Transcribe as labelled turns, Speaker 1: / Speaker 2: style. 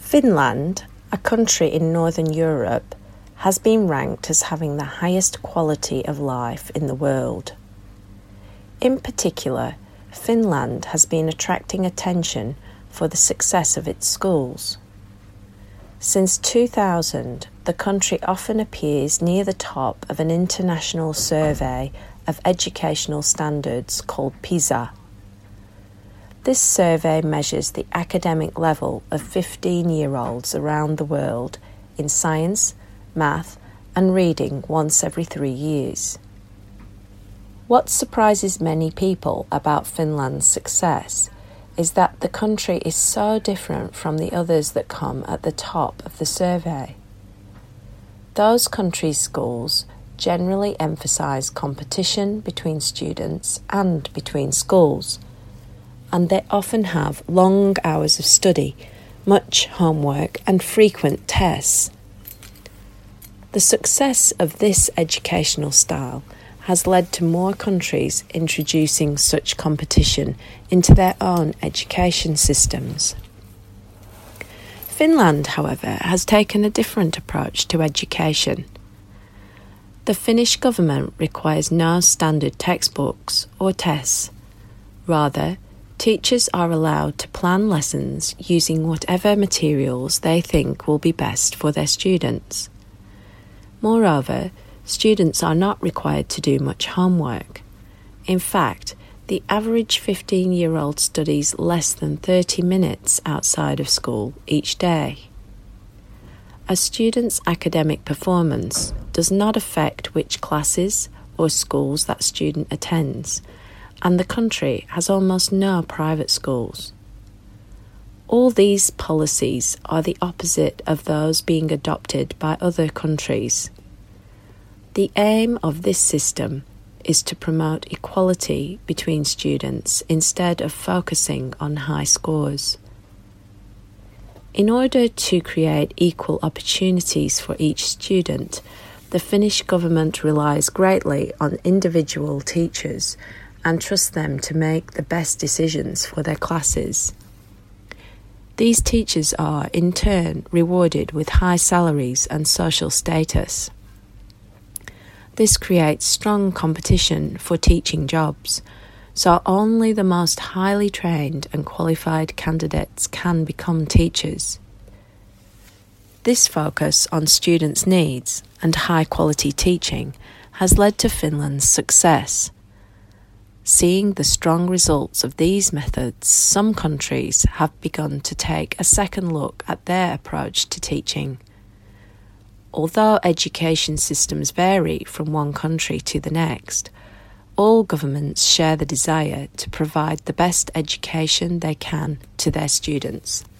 Speaker 1: Finland, a country in Northern Europe, has been ranked as having the highest quality of life in the world. In particular, Finland has been attracting attention for the success of its schools. Since 2000, the country often appears near the top of an international survey of educational standards called PISA. This survey measures the academic level of 15-year-olds around the world in science, math, and reading once every 3 years. What surprises many people about Finland's success is that the country is so different from the others that come at the top of the survey. Those countries' schools generally emphasise competition between students and between schools, and they often have long hours of study, much homework, and frequent tests. The success of this educational style has led to more countries introducing such competition into their own education systems. Finland, however, has taken a different approach to education. The Finnish government requires no standard textbooks or tests. Rather, teachers are allowed to plan lessons using whatever materials they think will be best for their students. Moreover, students are not required to do much homework. In fact, the average 15-year-old studies less than 30 minutes outside of school each day. A student's academic performance does not affect which classes or schools that student attends, and the country has almost no private schools. All these policies are the opposite of those being adopted by other countries. The aim of this system is to promote equality between students instead of focusing on high scores. In order to create equal opportunities for each student, the Finnish government relies greatly on individual teachers and trusts them to make the best decisions for their classes. These teachers are, in turn, rewarded with high salaries and social status. This creates strong competition for teaching jobs, so only the most highly trained and qualified candidates can become teachers. This focus on students' needs and high-quality teaching has led to Finland's success. Seeing the strong results of these methods, some countries have begun to take a second look at their approach to teaching. Although education systems vary from one country to the next, all governments share the desire to provide the best education they can to their students.